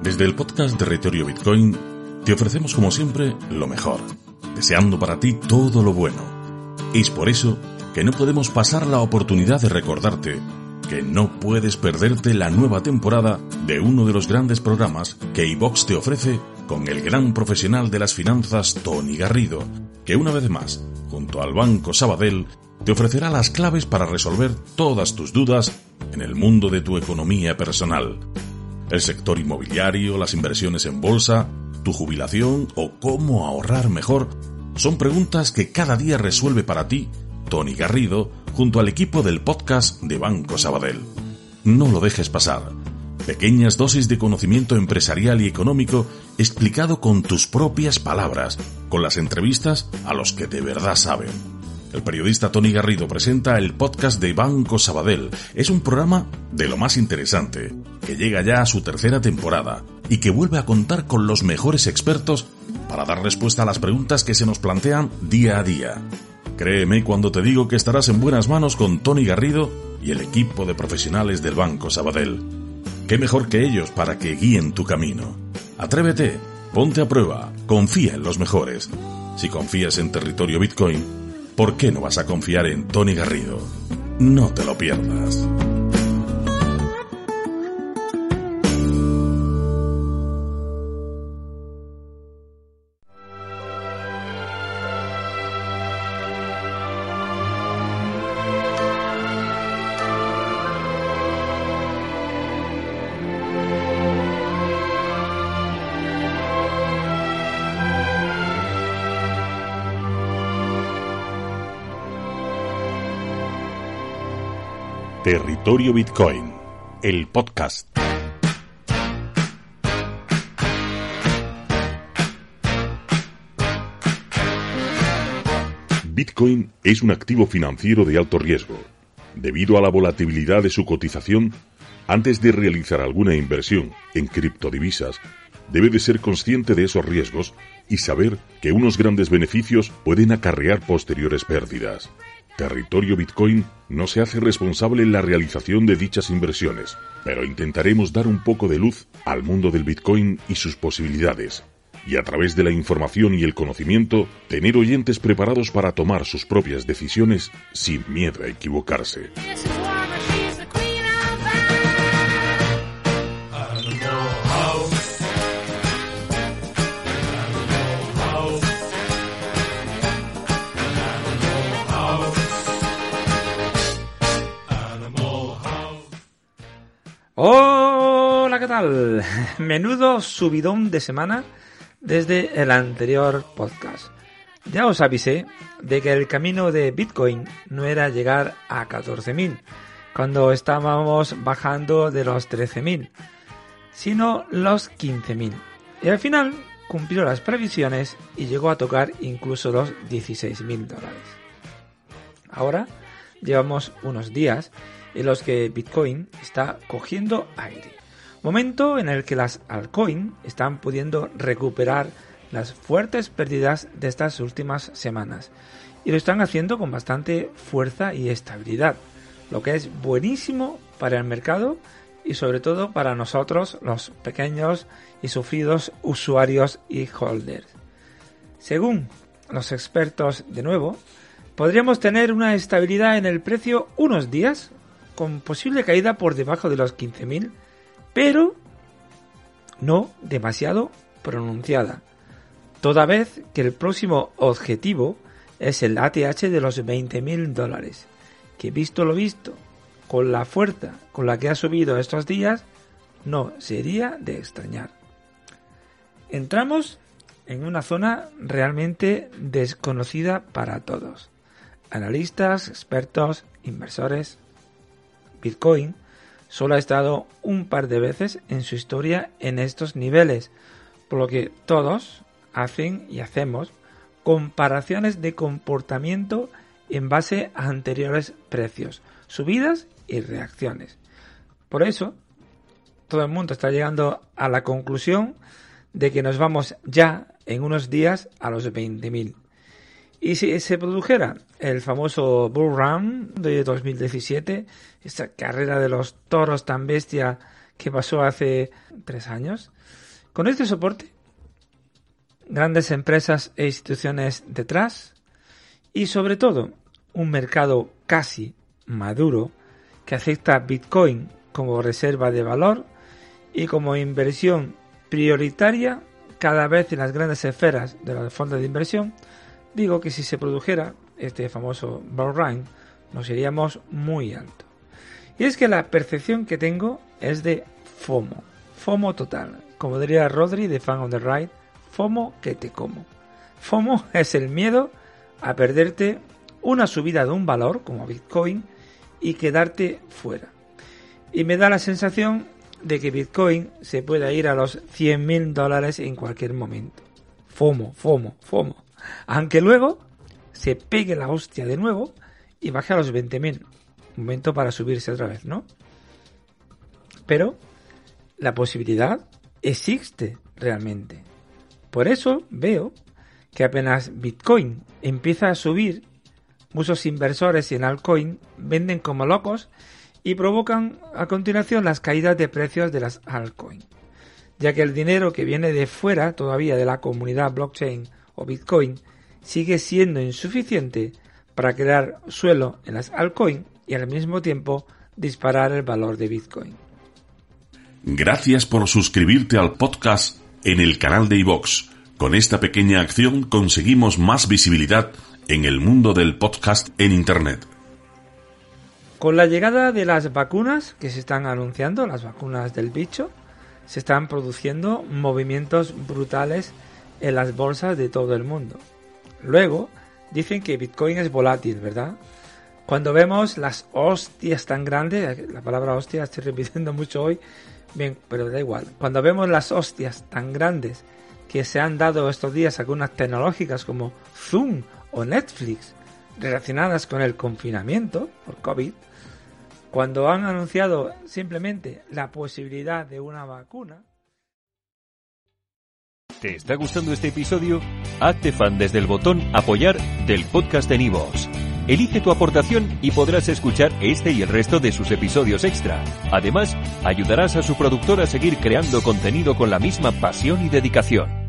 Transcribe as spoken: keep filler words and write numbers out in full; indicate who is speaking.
Speaker 1: Desde el podcast Territorio Bitcoin te ofrecemos como siempre lo mejor, deseando para ti todo lo bueno. Es por eso que no podemos pasar la oportunidad de recordarte que no puedes perderte la nueva temporada de uno de los grandes programas que iVox te ofrece con el gran profesional de las finanzas Tony Garrido, que una vez más, junto al Banco Sabadell, te ofrecerá las claves para resolver todas tus dudas en el mundo de tu economía personal. El sector inmobiliario, las inversiones en bolsa, tu jubilación o cómo ahorrar mejor son preguntas que cada día resuelve para ti Tony Garrido junto al equipo del podcast de Banco Sabadell. No lo dejes pasar. Pequeñas dosis de conocimiento empresarial y económico explicado con tus propias palabras, con las entrevistas a los que de verdad saben. El periodista Tony Garrido presenta el podcast de Banco Sabadell. Es un programa de lo más interesante, que llega ya a su tercera temporada y que vuelve a contar con los mejores expertos para dar respuesta a las preguntas que se nos plantean día a día. Créeme cuando te digo que estarás en buenas manos con Tony Garrido y el equipo de profesionales del Banco Sabadell. ¿Qué mejor que ellos para que guíen tu camino? Atrévete, ponte a prueba, confía en los mejores. Si confías en Territorio Bitcoin, ¿por qué no vas a confiar en Tony Garrido? No te lo pierdas. Territorio Bitcoin, el podcast. Bitcoin es un activo financiero de alto riesgo. Debido a la volatilidad de su cotización, antes de realizar alguna inversión en criptodivisas, debe de ser consciente de esos riesgos y saber que unos grandes beneficios pueden acarrear posteriores pérdidas. Territorio Bitcoin no se hace responsable en la realización de dichas inversiones, pero intentaremos dar un poco de luz al mundo del Bitcoin y sus posibilidades, y a través de la información y el conocimiento, tener oyentes preparados para tomar sus propias decisiones sin miedo a equivocarse.
Speaker 2: Hola, ¿qué tal? Menudo subidón de semana desde el anterior podcast. Ya os avisé de que el camino de Bitcoin no era llegar a catorce mil, cuando estábamos bajando de los trece mil, sino los quince mil. Y al final cumplió las previsiones y llegó a tocar incluso los dieciséis mil dólares. Ahora llevamos unos días en los que Bitcoin está cogiendo aire. Momento en el que las altcoins están pudiendo recuperar las fuertes pérdidas de estas últimas semanas. Y lo están haciendo con bastante fuerza y estabilidad, lo que es buenísimo para el mercado y sobre todo para nosotros, los pequeños y sufridos usuarios y holders. Según los expertos, de nuevo, podríamos tener una estabilidad en el precio unos días, con posible caída por debajo de los quince mil, pero no demasiado pronunciada, toda vez que el próximo objetivo es el A T H de los veinte mil dólares, que visto lo visto, con la fuerza con la que ha subido estos días, no sería de extrañar. Entramos en una zona realmente desconocida para todos, analistas, expertos, inversores. Bitcoin solo ha estado un par de veces en su historia en estos niveles, por lo que todos hacen y hacemos comparaciones de comportamiento en base a anteriores precios, subidas y reacciones. Por eso, todo el mundo está llegando a la conclusión de que nos vamos ya en unos días a los veinte mil. Y si se produjera el famoso Bull Run de dos mil diecisiete, esta carrera de los toros tan bestia que pasó hace tres años. Con este soporte, grandes empresas e instituciones detrás y sobre todo un mercado casi maduro que acepta Bitcoin como reserva de valor y como inversión prioritaria cada vez en las grandes esferas de los fondos de inversión, digo que si se produjera este famoso bull run, nos iríamos muy alto. Y es que la percepción que tengo es de FOMO, FOMO total, como diría Rodri de Fan on the Ride, FOMO que te como. FOMO es el miedo a perderte una subida de un valor como Bitcoin y quedarte fuera. Y me da la sensación de que Bitcoin se pueda ir a los cien mil dólares en cualquier momento. FOMO, FOMO, FOMO. Aunque luego se pegue la hostia de nuevo y baje a los veinte mil. Momento para subirse otra vez, ¿no? Pero la posibilidad existe realmente. Por eso veo que apenas Bitcoin empieza a subir, muchos inversores en altcoin venden como locos y provocan a continuación las caídas de precios de las altcoins, ya que el dinero que viene de fuera todavía de la comunidad blockchain o Bitcoin sigue siendo insuficiente para crear suelo en las altcoins y al mismo tiempo disparar el valor de Bitcoin.
Speaker 1: Gracias por suscribirte al podcast en el canal de iVoox. Con esta pequeña acción conseguimos más visibilidad en el mundo del podcast en Internet.
Speaker 2: Con la llegada de las vacunas que se están anunciando, las vacunas del bicho, se están produciendo movimientos brutales en las bolsas de todo el mundo. Luego, dicen que Bitcoin es volátil, ¿verdad? Cuando vemos las hostias tan grandes, la palabra hostia estoy repitiendo mucho hoy, bien, pero da igual. Cuando vemos las hostias tan grandes que se han dado estos días algunas tecnológicas como Zoom o Netflix relacionadas con el confinamiento por COVID, cuando han anunciado simplemente la posibilidad de una vacuna.
Speaker 3: ¿Te está gustando este episodio? Hazte fan desde el botón Apoyar del podcast de iVoox. Elige tu aportación y podrás escuchar este y el resto de sus episodios extra. Además, ayudarás a su productor a seguir creando contenido con la misma pasión y dedicación.